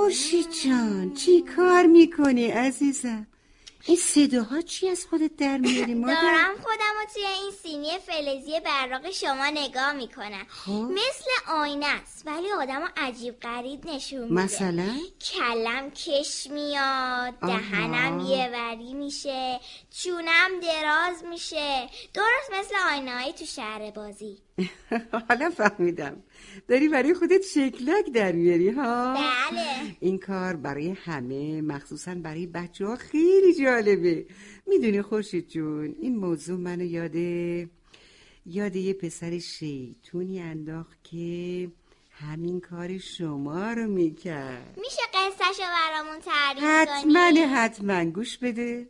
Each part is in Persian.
خورشید جان چی کار میکنی عزیزم؟ این صداها چی از خودت در میاری مادر؟ دارم خودمو توی این سینی فلزی براق شما نگاه میکنم. مثل آینه است ولی آدمو عجیب غریب نشون میده. مثلا؟ کلم کش میاد، دهنم یه وری میشه، چونم دراز میشه، درست مثل آینه های تو شهر بازی. حالا فهمیدم داری برای خودت شکلک در میاری ها؟ بله. این کار برای همه مخصوصا برای بچه ها خیلی جالبه. میدونی خورشید جون این موضوع منو یاد یه پسر شیطونی انداخت که همین کار شما رو میکرد. میشه قصهشو برامون تعریف کنی؟ حتما گوش بده.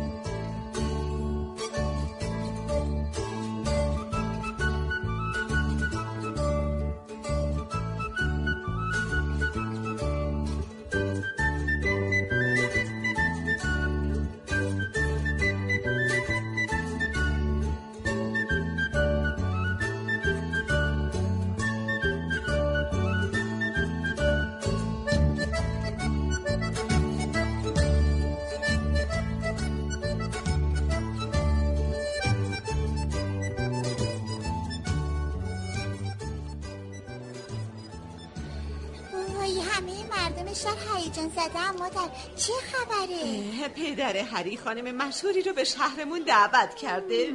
هیجان زده مادر چه خبره؟ پدر هری خانم مشهوری رو به شهرمون دعوت کرده.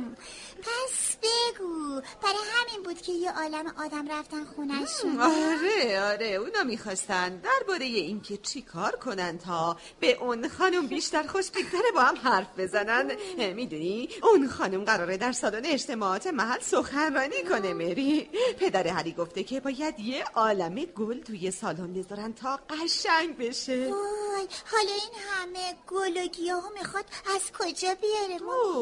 پس بگو برای همین بود که یه عالم آدم رفتن خونه‌شون. آره اونا میخواستن درباره این که چی کار کنن تا به اون خانم بیشتر خوش بگذره با هم حرف بزنن. میدونی اون خانم قراره در سالن اجتماعات محل سخنرانی کنه. مری پدر هری گفته که باید یه عالمه گل توی سالن بذارن تا قشنگ بشه. وای حالا این همه گل و گیاهو میخواد از کجا بیاره؟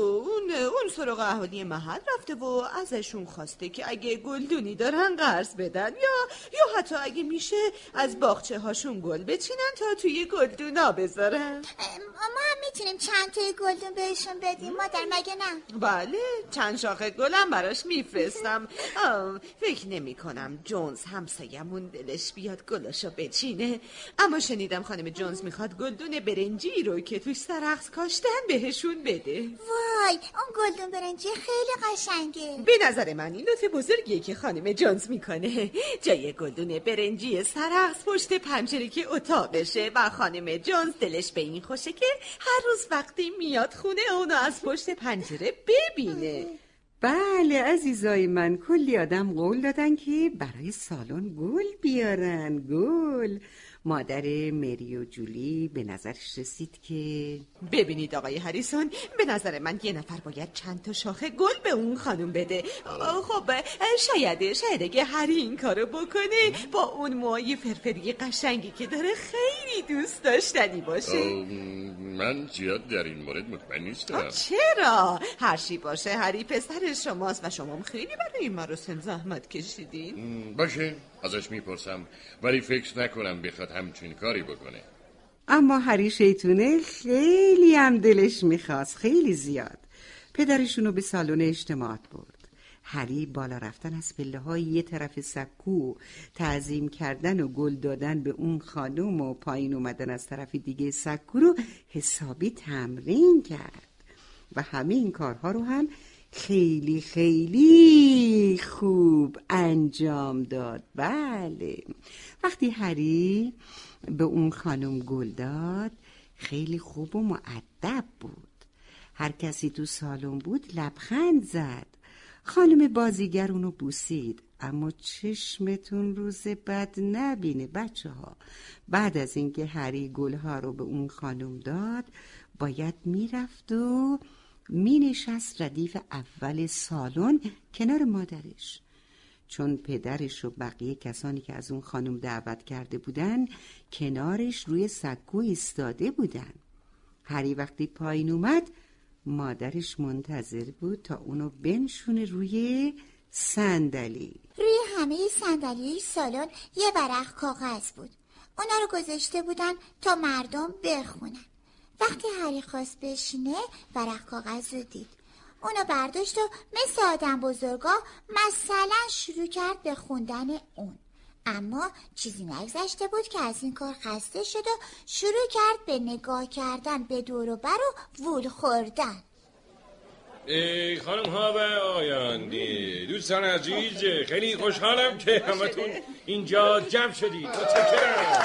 اون سراغ اهالی محل رفته و ازشون خواسته که اگه گلدونی دارن قرض بدن یا حتی اگه میشه از باغچه هاشون گل بچینن تا توی گلدونا بذارن. ما هم میتونیم چند تای گلدون بهشون بدیم مادر مگه نه؟ بله چند شاخه گلم براش میفرستم. فکر نمی کنم جونز همسایمون دلش بیاد گلاشو بچینه، اما شنیدم خانم جونز میخواد گلدون برنجی رو که توش سرخس کاشتن بهشون بده. وای اون گلدون برنجی خیلی قشنگه. به نظر من این لطف بزرگیه که خانم جونز میکنه. جای گلدون برنجی سرخس پشت پنجره که اتاقشه و خانم جونز دلش به این خوشه که هر روز وقتی میاد خونه اونو از پشت پنجره ببینه. بله عزیزای من کلی آدم قول دادن که برای سالن گل بیارن. گل مادر مری و جولی به نظرش رسید که ببینید آقای هریسون، به نظر من یه نفر باید چند تا شاخه گل به اون خانم بده. خب شاید اگه هری این کارو بکنه با اون موهای فرفری قشنگی که داره خیلی دوست داشتنی باشه. من زیاد در این مورد مطمئن نیستم. چرا؟ هرچی باشه هری پسر شماست و شما هم خیلی برای این مراسم زحمت کشیدین. باشه ازش میپرسم، ولی فکر نکنم بخواد همچین کاری بکنه. اما هری شیطونه خیلی هم دلش میخواست، خیلی زیاد. پدرشونو به سالن اجتماعات برد. هری بالا رفتن از پله‌های یه طرف سکو، تعظیم کردن و گل دادن به اون خانم و پایین اومدن از طرف دیگه سکو رو حسابی تمرین کرد و همه این کارها رو هم خیلی خیلی خوب انجام داد. بله وقتی هری به اون خانم گل داد خیلی خوب و مؤدب بود. هر کسی تو سالن بود لبخند زد. خانم بازیگر اونو بوسید. اما چشمتون روز بد نبینه بچه ها. بعد از اینکه هری گلها رو به اون خانم داد باید میرفت و مینشست ردیف اول سالن کنار مادرش، چون پدرش و بقیه کسانی که از اون خانم دعوت کرده بودن کنارش روی سکو ایستاده بودن. هری وقتی پایین اومد مادرش منتظر بود تا اونو بنشونه روی صندلی. روی همه صندلی سالن یه ورق کاغذ بود. اونا رو گذاشته بودن تا مردم بخونن. وقتی هری خواست بشینه ورق کاغذ رو دید. اونو برداشت و مثل آدم بزرگا مثلا شروع کرد به خوندن اون. اما چیزی نگذشته بود که از این کار خسته شد و شروع کرد به نگاه کردن به دور و بر و وول خوردن. ای خانم ها و آقایان، دوستان عزیز، خیلی خوشحالم که همتون اینجا جمع شدید. متشکرم.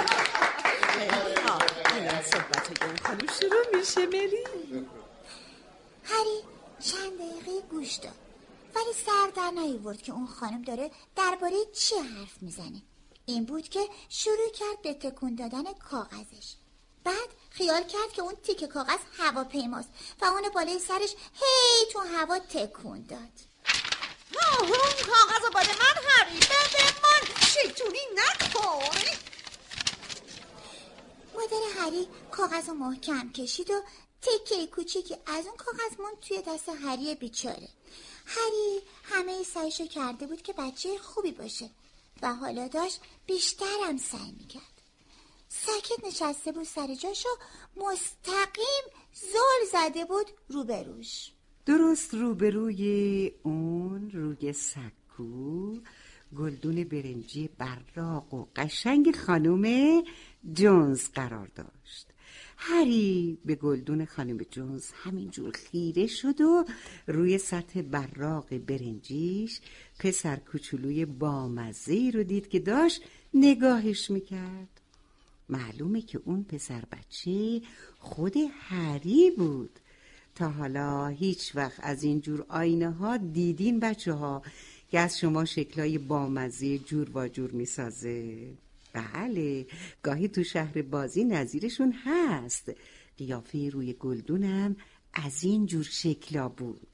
الان صحبت اون خانم شروع میشه. مری هری چند دقیقه گوش داد ولی سر در نیاورد که اون خانم داره درباره چی حرف میزنه. این بود که شروع کرد به تکون دادن کاغذش. بعد خیال کرد که اون تیکه کاغذ هواپیماست و اون بالای سرش هی تو هوا تکون داد. اون کاغذ باد من هری، بده من، شیطونی نکن. مادر هری کاغذ رو محکم کشید و تکه کوچیکی از اون کاغذ موند توی دست هری بیچاره. هری همه سعیشو کرده بود که بچه خوبی باشه و حالا داشت بیشترم سعی میکرد. ساکت نشسته بود سر جاشو، مستقیم زل زده بود روبروش. درست روبروی اون روی سکو گلدون برنجی براق و قشنگ خانم جونز قرار داشت. هری به گلدون خانم جونز همینجور خیره شد و روی سطح براق برنجیش پسر کوچولوی بامزه‌ای رو دید که داشت نگاهش میکرد. معلومه که اون پسر بچه خود هری بود. تا حالا هیچ وقت از اینجور آینه ها دیدین بچه ها که از شما شکلای بامزه جور و جور میسازه؟ بله، گاهی تو شهر بازی نظیرشون هست. قیافه روی گلدونم از این جور شکلا بود.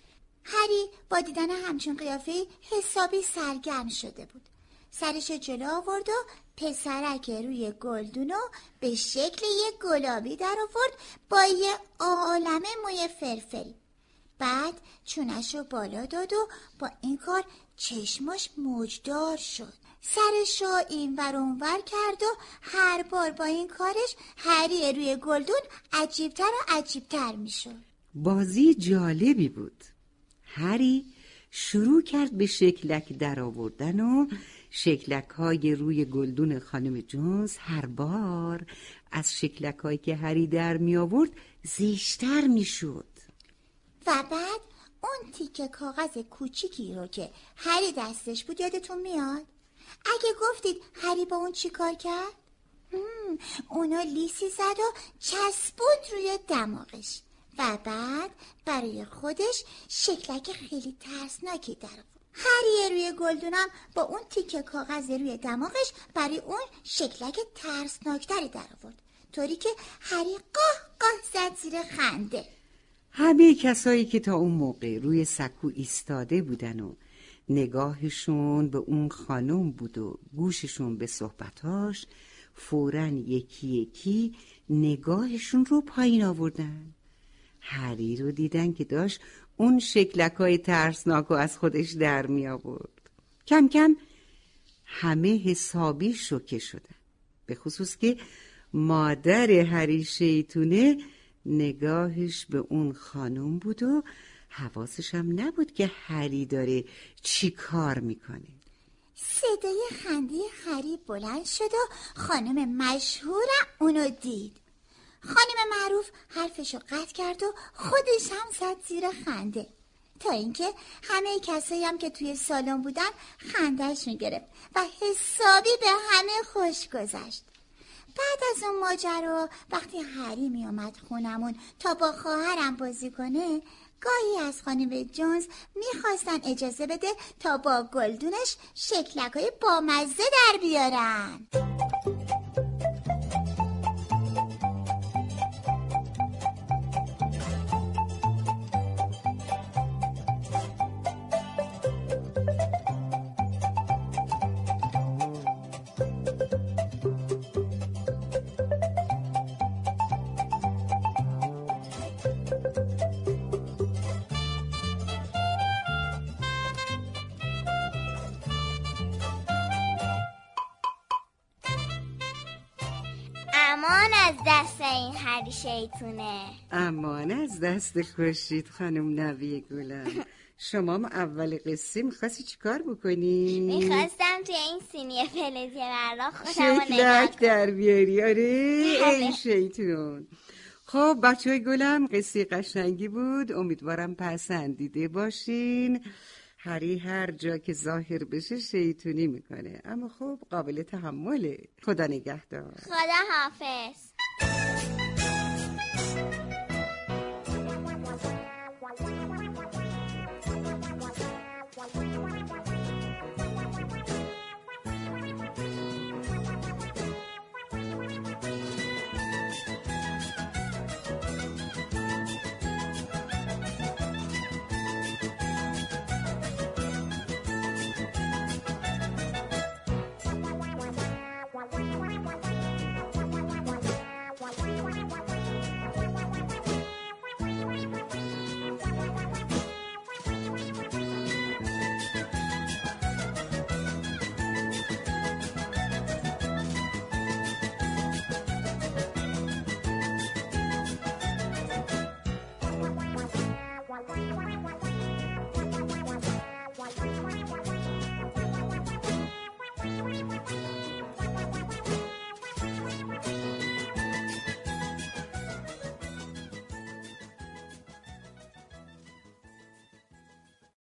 هری با دیدن همچون قیافه حسابی سرگرم شده بود. سرش جلو آورد و پسرک روی گلدونو به شکل یک گلابی در آورد با یه عالمه موی فرفری. بعد چونشو بالا داد و با این کار چشماش موجدار شد. سرشو این ور اون ور کرد و هر بار با این کارش هری روی گلدون عجیبتر و عجیبتر میشد. بازی جالبی بود. هری شروع کرد به شکلک در آوردن و شکلک های روی گلدون خانم جونز هر بار از شکلک هایی که هری در می آورد زیشتر می شد. و بعد اون تیکه کاغذ کوچیکی رو که هری دستش بود یادتون میاد؟ اگه گفتید هری با اون چی کار کرد؟ اونو لیسی زد و چسبوند روی دماغش و بعد برای خودش شکلک خیلی ترسناکی در آورد. هری روی گلدونم با اون تیکه کاغذ روی دماغش برای اون شکلک ترسناکتری در آورد، طوری که هری قاه قاه زد زیر خنده. همه کسایی که تا اون موقع روی سکو ایستاده بودن و نگاهشون به اون خانم بود و گوششون به صحبتاش، فوراً یکی یکی نگاهشون رو پایین آوردن. هری رو دیدن که داشت اون شکلکای ترسناک رو از خودش در می آورد. کم کم همه حسابی شوکه شدن، به خصوص که مادر هری شیطونه نگاهش به اون خانم بود و حواسش هم نبود که هری داره چی کار میکنه. صدای خنده هری بلند شد و خانم مشهور اونو دید. خانم معروف حرفشو قطع کرد و خودش هم زد زیر خنده، تا اینکه همه کسایی هم که توی سالن بودن خندهش میگرفت و حسابی به همه خوش گذشت. بعد از اون ماجرا وقتی هری میامد خونمون تا با خواهرم بازی کنه، گاهی از خانم جونز میخواستن اجازه بده تا با گلدونش شکلکای بامزه در بیارن. امان از دست این هری شیطونه. امان از دست خورشید خانم نوی گلم. شما هم اول قصه میخواستی چیکار بکنی؟ میخواستم توی این سینی فلزی براق خودم رو نگاه شکلک در بیاری. آره بله. ای شیطون. خب بچه های گلم، قصه قشنگی بود، امیدوارم پسندیده باشین. هری هر جا که ظاهر بشه شیطونی میکنه، اما خب قابل تحمله. خدا نگهدار. خدا حافظ.